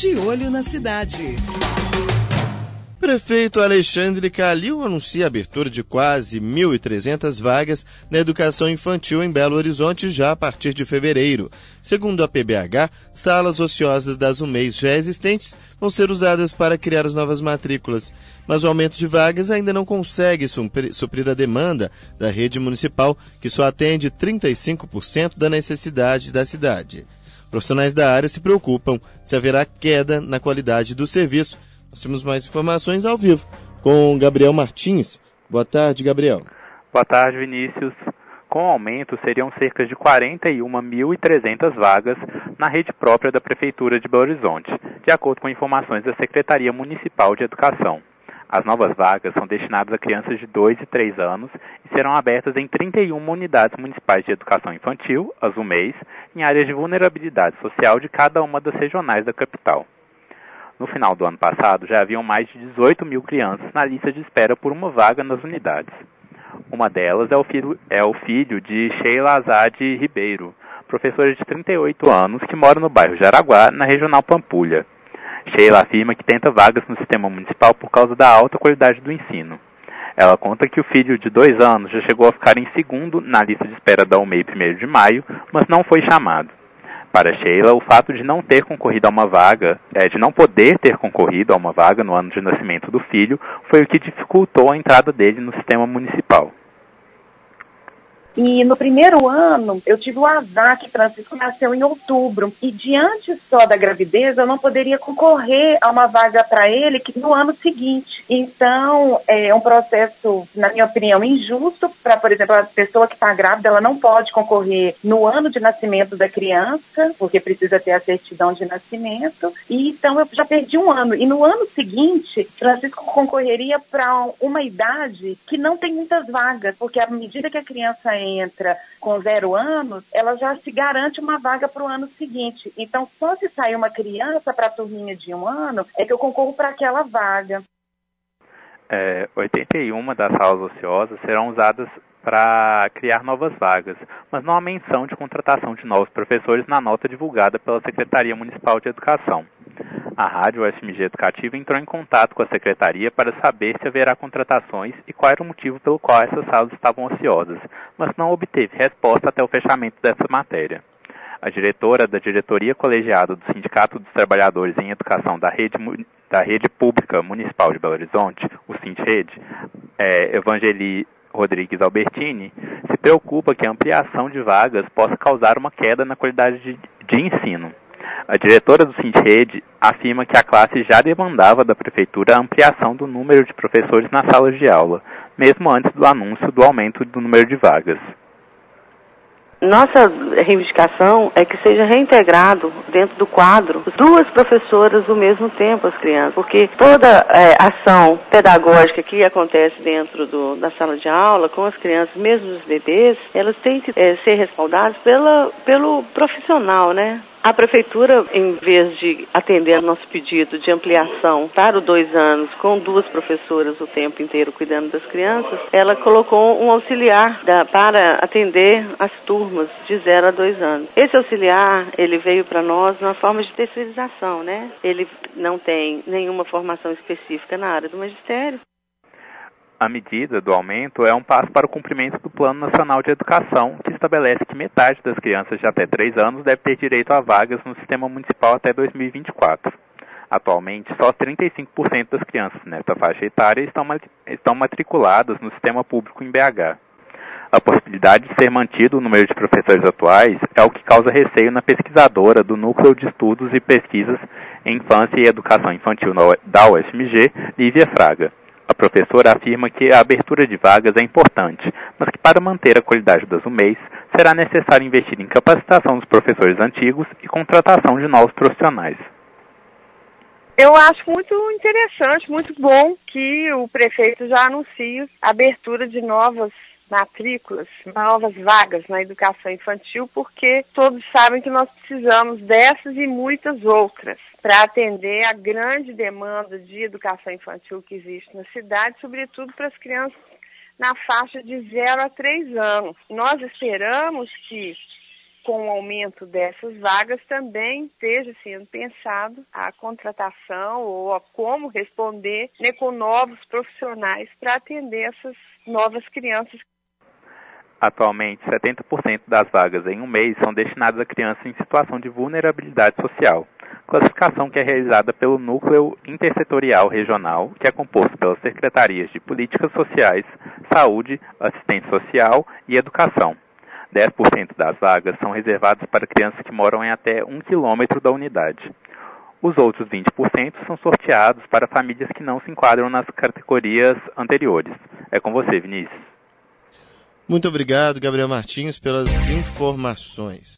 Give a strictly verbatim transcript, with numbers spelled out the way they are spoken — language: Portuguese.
De Olho na Cidade. Prefeito Alexandre Calil anuncia a abertura de quase mil e trezentas vagas na educação infantil em Belo Horizonte já a partir de fevereiro. Segundo a P B H, salas ociosas das U M E I já existentes vão ser usadas para criar as novas matrículas, mas o aumento de vagas ainda não consegue suprir a demanda da rede municipal, que só atende trinta e cinco por cento da necessidade da cidade. Profissionais da área se preocupam se haverá queda na qualidade do serviço. Nós temos mais informações ao vivo com Gabriel Martins. Boa tarde, Gabriel. Boa tarde, Vinícius. Com o aumento, seriam cerca de quarenta e uma mil e trezentas vagas na rede própria da Prefeitura de Belo Horizonte, de acordo com informações da Secretaria Municipal de Educação. As novas vagas são destinadas a crianças de dois e três anos e serão abertas em trinta e uma unidades municipais de educação infantil, as U M E Is, em áreas de vulnerabilidade social de cada uma das regionais da capital. No final do ano passado, já haviam mais de dezoito mil crianças na lista de espera por uma vaga nas unidades. Uma delas é o filho, é o filho de Sheila Azade Ribeiro, professora de trinta e oito anos, que mora no bairro Jaraguá, na Regional Pampulha. Sheila afirma que tenta vagas no sistema municipal por causa da alta qualidade do ensino. Ela conta que o filho de dois anos já chegou a ficar em segundo na lista de espera da U M E I primeiro de maio, mas não foi chamado. Para Sheila, o fato de não ter concorrido a uma vaga, é, de não poder ter concorrido a uma vaga no ano de nascimento do filho, foi o que dificultou a entrada dele no sistema municipal. E no primeiro ano, eu tive o azar que Francisco nasceu em outubro. E diante só da gravidez, eu não poderia concorrer a uma vaga para ele que no ano seguinte. Então, é um processo, na minha opinião, injusto para, por exemplo, a pessoa que está grávida, ela não pode concorrer no ano de nascimento da criança, porque precisa ter a certidão de nascimento. E então, eu já perdi um ano. E no ano seguinte, Francisco concorreria para uma idade que não tem muitas vagas, porque à medida que a criança entra com zero anos, ela já se garante uma vaga para o ano seguinte. Então, só se sair uma criança para a turminha de um ano, é que eu concorro para aquela vaga. É, oitenta e uma das salas ociosas serão usadas para criar novas vagas, mas não há menção de contratação de novos professores na nota divulgada pela Secretaria Municipal de Educação. A Rádio U F M G Educativa entrou em contato com a Secretaria para saber se haverá contratações e qual era o motivo pelo qual essas salas estavam ociosas, mas não obteve resposta até o fechamento dessa matéria. A diretora da Diretoria Colegiada do Sindicato dos Trabalhadores em Educação da Rede, da Rede Pública Municipal de Belo Horizonte, o Sindrede, é, Evangeli Rodrigues Albertini, se preocupa que a ampliação de vagas possa causar uma queda na qualidade de, de ensino. A diretora do Sindrede afirma que a classe já demandava da Prefeitura a ampliação do número de professores nas salas de aula, mesmo antes do anúncio do aumento do número de vagas. Nossa reivindicação é que seja reintegrado dentro do quadro duas professoras ao mesmo tempo as crianças, porque toda é, ação pedagógica que acontece dentro do, da sala de aula com as crianças, mesmo os bebês, elas têm que é, ser respaldadas pela, pelo profissional, né? A Prefeitura, em vez de atender ao nosso pedido de ampliação para os dois anos, com duas professoras o tempo inteiro cuidando das crianças, ela colocou um auxiliar da, para atender as turmas de zero a dois anos. Esse auxiliar, ele veio para nós numa forma de terceirização, né? Ele não tem nenhuma formação específica na área do magistério. A medida do aumento é um passo para o cumprimento do Plano Nacional de Educação, que estabelece que metade das crianças de até três anos deve ter direito a vagas no sistema municipal até dois mil e vinte e quatro. Atualmente, só trinta e cinco por cento das crianças nesta faixa etária estão, estão matriculadas no sistema público em B H. A possibilidade de ser mantido o número de professores atuais é o que causa receio na pesquisadora do Núcleo de Estudos e Pesquisas em Infância e Educação Infantil da U F M G, Lívia Fraga. A professora afirma que a abertura de vagas é importante, mas que para manter a qualidade das U M E Is, será necessário investir em capacitação dos professores antigos e contratação de novos profissionais. Eu acho muito interessante, muito bom que o prefeito já anuncie a abertura de novas matrículas, novas vagas na educação infantil, porque todos sabem que nós precisamos dessas e muitas outras para atender a grande demanda de educação infantil que existe na cidade, sobretudo para as crianças na faixa de zero a três anos. Nós esperamos que com o aumento dessas vagas, também esteja sendo pensado a contratação ou a como responder, né, com novos profissionais para atender essas novas crianças. Atualmente, setenta por cento das vagas em um mês são destinadas a crianças em situação de vulnerabilidade social. Classificação que é realizada pelo Núcleo Intersetorial Regional, que é composto pelas Secretarias de Políticas Sociais, Saúde, Assistência Social e Educação. dez por cento das vagas são reservadas para crianças que moram em até um quilômetro da unidade. Os outros vinte por cento são sorteados para famílias que não se enquadram nas categorias anteriores. É com você, Vinícius. Muito obrigado, Gabriel Martins, pelas informações.